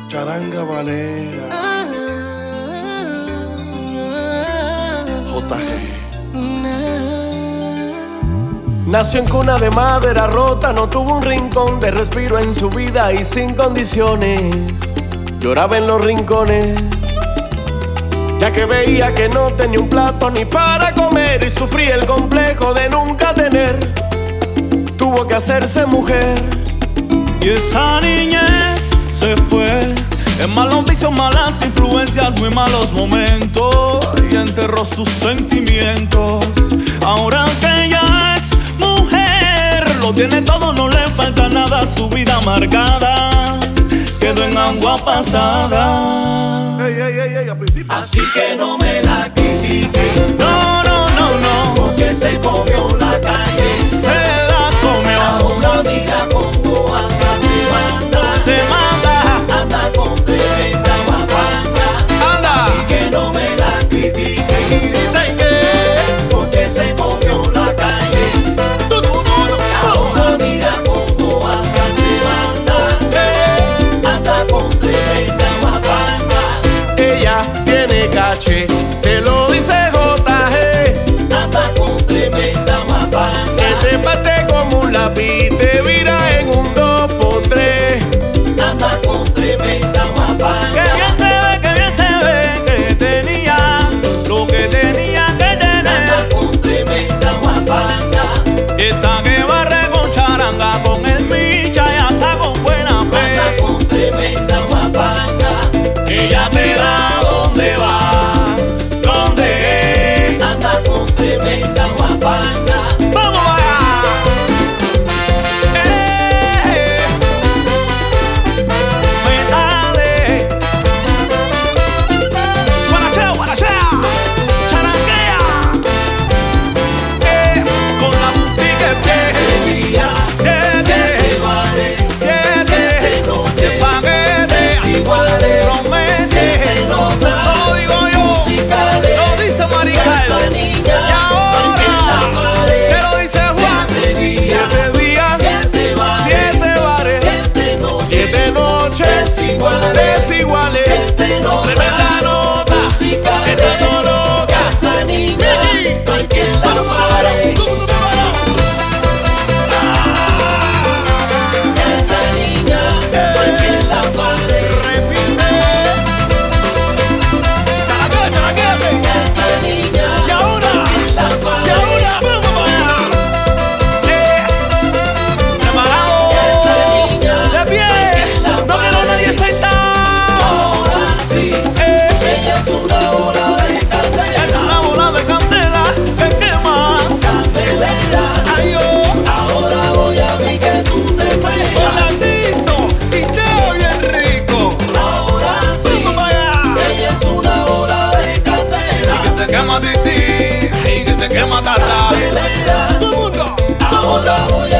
Charanga Valera, JG. Nació en cuna de madera rota, no tuvo un rincón de respiro en su vida y sin condiciones. Lloraba en los rincones, ya que veía que no tenía un plato ni para comer y sufría el complejo de nunca tener. Tuvo que hacerse mujer. Y esa niñez se fue en malos vicios, malas influencias, muy malos momentos, y enterró sus sentimientos. Ahora que ella es mujer, lo tiene todo, no le falta nada. Su vida amargada quedó en agua pasada. Así que no me la critique. No, no, no, no, porque se comió la calle. se la comió. Ahora mira cómo anda, Se manda, anda con tremenda guapanga. anda. Así que no me la critique. Dicen que Porque se comió la calle. Ahora mira cómo anda, anda con tremenda guapanga. Ella tiene caché, te lo dice JG. Anda con tremenda guapanga. Que te parte como un lápiz, te vira en un 2x3. Anda con tremenda que guapanga. bien se ve que tenía lo que tenía que tener. Anda con tremenda guapanga. Esta que barre con charanga, con el micha y hasta con buena Anda fe. con tremenda guapanga. Ella te da donde va, donde es. Anda con tremenda guapanga. ¡Vamos allá! Metale. Guarachea, guarachea. Charanguea. Con la boutique Día, siete vale, siete noches, de paquete. desiguales, Promete. notas, Lo digo yo. musicales. Lo dice Marical. Esa niña, Y ahora vale, que lo dice Juan. 7 días, 7 días, 7 vale, 7 bares, 7 noches, 7 noches desiguales. Tremenda nota, está todo loca. esa niña, no hay quien la pare. Esa niña, no hay quien la pare. Esa niña, Y ahora, no hay quien la pare. y ahora, vamos allá. Preparado. Esa niña, De pie. No quiero nadie sentado. ahora sí, ella es una bola de Es candela. una bola de candela que quema. Candelera, Ay, oh, ahora voy a ver que tú te pegas. Orlandito, y quedó bien rico. Ahora sí, Vamos allá. ella es una bola de candela. Que te quema titi y que te quema tata. Candelera, Todo el mundo. ahora voy a